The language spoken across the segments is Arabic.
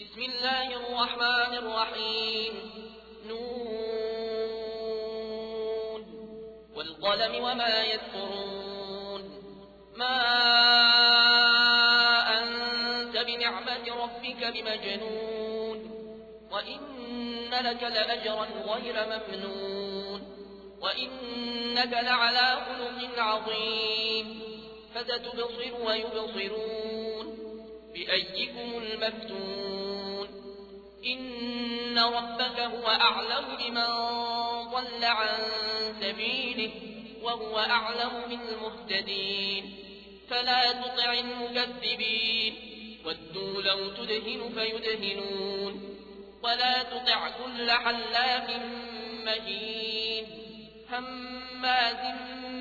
بسم الله الرحمن الرحيم نون والقلم وما يسطرون ما أنت بنعمة ربك بمجنون وإن لك لأجرا غير ممنون وإنك لعلى خلق عظيم فستبصر ويبصرون بأيكم المفتون إن ربك هو أعلم بمن ضل عن سبيله وهو أعلم بالمهتدين فلا تطع المكذبين ودوا لو تدهن فيدهنون ولا تطع كل حلاف مهين هماز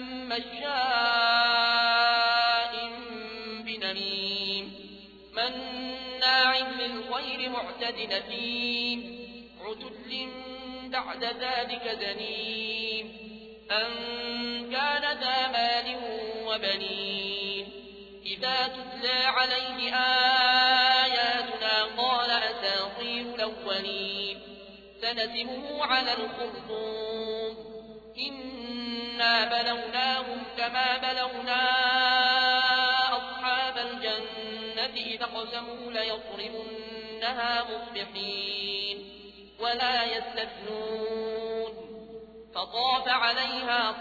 مشاء بنميم مناع للخير معتد أثيم عتل بعد ذلك زنيم أن كان ذا مال وبنين إذا تتلى عليه آياتنا قال أساطير الأولين سنسمه على الخرطوم إنا بلوناهم كما بلونا أصحاب الجنة إذا اقسموا ليصرمنها مصبحين ولا يستثنون فطاف عليها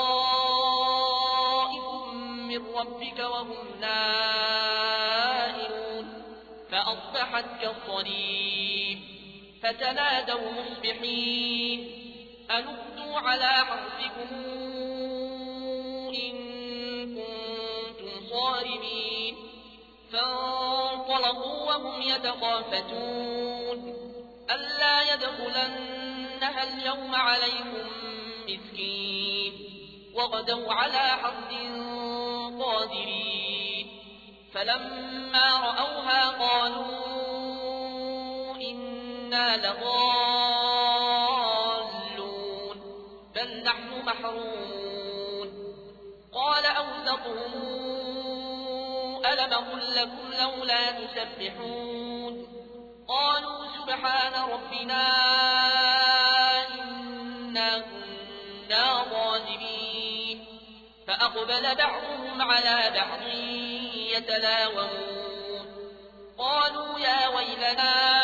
طائف من ربك وهم نائمون فأصبحت كالصريم فتنادوا مصبحين أن اغدوا على حرثكم إن كنتم صارمين فانطلقوا وهم يتخافتون ألا يدخلنها اليوم عليكم مسكين وغدوا على حرد قادرين فلما رأوها قالوا إنا لضالون بل نحن محرومون قال أوسطهم ألم أقل لكم لولا تسبحون قالوا سبحان ربنا إنا كنا ظالمين فأقبل بعضهم على بعض يتلاومون قالوا يا ويلنا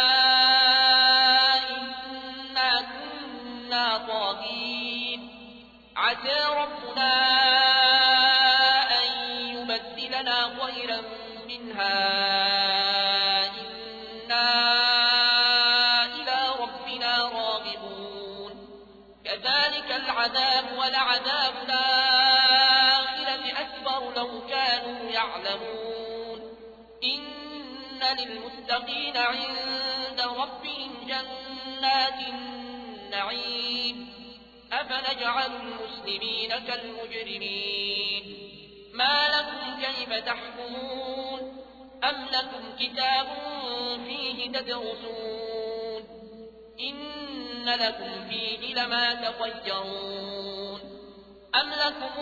إنا كنا طاغين عسى ربنا أن يبدلنا خيرا منها العذاب ولعذاب الآخرة أكبر لو كانوا يعلمون إن للمتقين عند ربهم جنات النعيم أفنجعل المسلمين كالمجرمين ما لكم كيف تحكمون أم لكم كتاب فيه تدرسون إن لكم فيه لما تخيرون أم لكم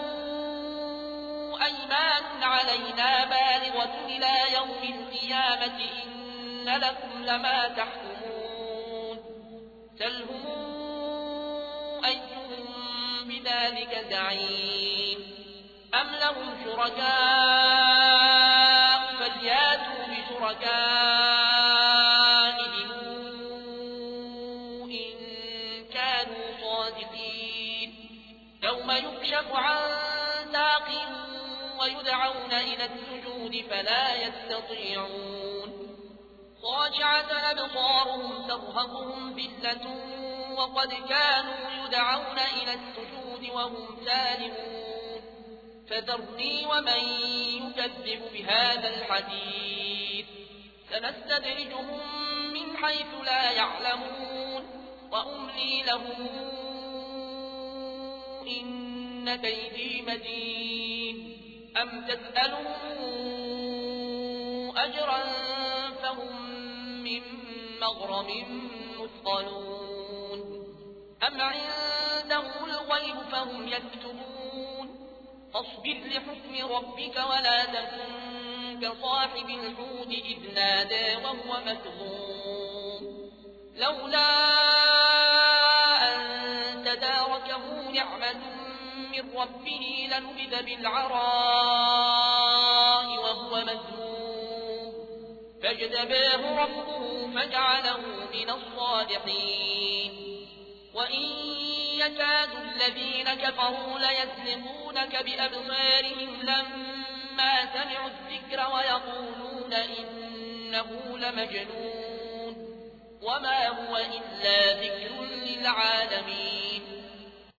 أيمان علينا بالغة إلى يوم القيامة إن لكم لما تحكمون سلهم أيهم بذلك زعيم أم لهم شركاء فلياتوا بشركائهم يوم يكشف عن ساق ويدعون إلى السجود فلا يستطيعون خاشعة أبصارهم ترهقهم ذلة وقد كانوا يدعون إلى السجود وهم سالمون فذرني ومن يكذب بهذا الحديث سنستدرجهم من حيث لا يعلمون وأملي لهم إن كيدي متين أم تسألهم أجرا فهم من مغرم مثقلون أم عندهم الغيب فهم يكتبون فاصبر لحكم ربك ولا تكن كصاحب الحوت إذ نادى وهو مكظوم لولا أن تداركه نعمة من ربه لنبذ بالعراء وهو مذموم فاجتباه ربه فجعله من الصالحين وإن يكاد الذين كفروا ليزلقونك بأبصارهم لما سمعوا الذكر ويقولون إنه لمجنون وما هو إلا ذكر للعالمين